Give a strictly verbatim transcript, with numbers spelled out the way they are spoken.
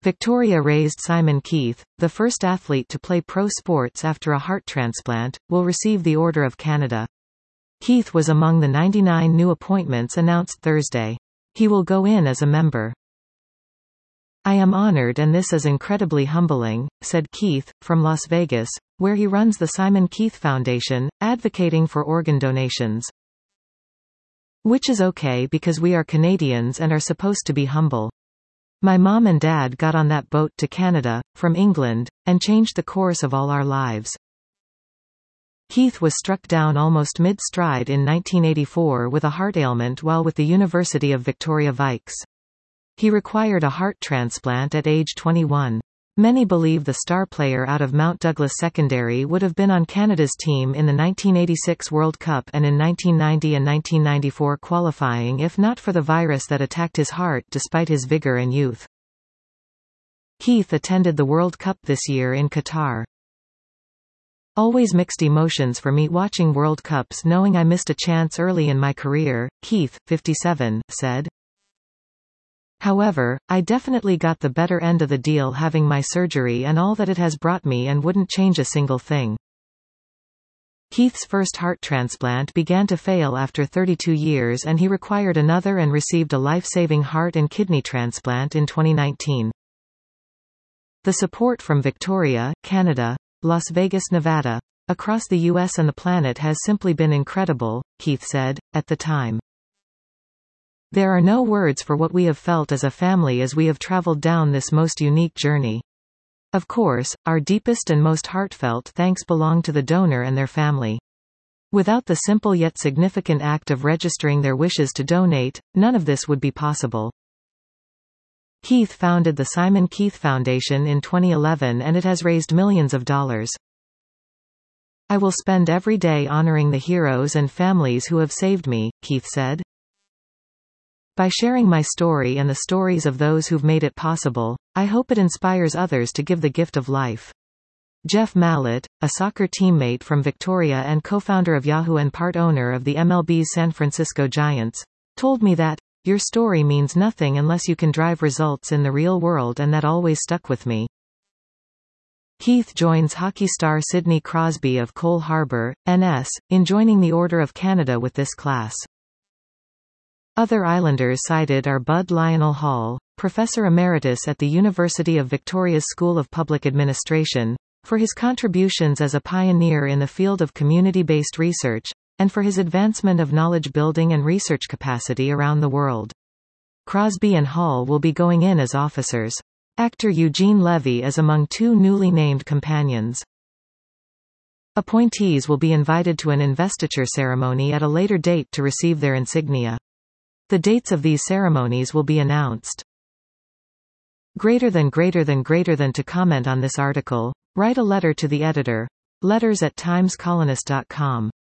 Victoria raised Simon Keith, the first athlete to play pro sports after a heart transplant, will receive the Order of Canada. Keith was among the ninety-nine new appointments announced Thursday. He will go in as a member. "I am honored and this is incredibly humbling," said Keith, from Las Vegas, where he runs the Simon Keith Foundation, advocating for organ donations. "Which is okay because we are Canadians and are supposed to be humble. My mom and dad got on that boat to Canada, from England, and changed the course of all our lives." Keith was struck down almost mid-stride in nineteen eighty-four with a heart ailment while with the University of Victoria Vikes. He required a heart transplant at age twenty-one. Many believe the star player out of Mount Douglas Secondary would have been on Canada's team in the nineteen eighty-six World Cup and in nineteen ninety and nineteen ninety-four qualifying if not for the virus that attacked his heart despite his vigor and youth. Keith attended the World Cup this year in Qatar. "Always mixed emotions for me watching World Cups knowing I missed a chance early in my career," Keith, fifty-seven, said. "However, I definitely got the better end of the deal having my surgery and all that it has brought me and wouldn't change a single thing." Keith's first heart transplant began to fail after thirty-two years and he required another and received a life-saving heart and kidney transplant in twenty nineteen. "The support from Victoria, Canada, Las Vegas, Nevada, across the U S and the planet has simply been incredible," Keith said, at the time. "There are no words for what we have felt as a family as we have traveled down this most unique journey. Of course, our deepest and most heartfelt thanks belong to the donor and their family. Without the simple yet significant act of registering their wishes to donate, none of this would be possible." Keith founded the Simon Keith Foundation in twenty eleven and it has raised millions of dollars. "I will spend every day honoring the heroes and families who have saved me," Keith said. "By sharing my story and the stories of those who've made it possible, I hope it inspires others to give the gift of life." Jeff Mallett, a soccer teammate from Victoria and co-founder of Yahoo and part owner of the M L B's San Francisco Giants, told me that, "Your story means nothing unless you can drive results in the real world," and that always stuck with me. Keith joins hockey star Sidney Crosby of Cole Harbour, N S, in joining the Order of Canada with this class. Other Islanders cited are Bud Lionel Hall, Professor Emeritus at the University of Victoria's School of Public Administration, for his contributions as a pioneer in the field of community-based research, and for his advancement of knowledge building and research capacity around the world. Crosby and Hall will be going in as officers. Actor Eugene Levy is among two newly named companions. Appointees will be invited to an investiture ceremony at a later date to receive their insignia. The dates of these ceremonies will be announced. Greater than greater than greater than to comment on this article, write a letter to the editor. Letters at times colonist dot com.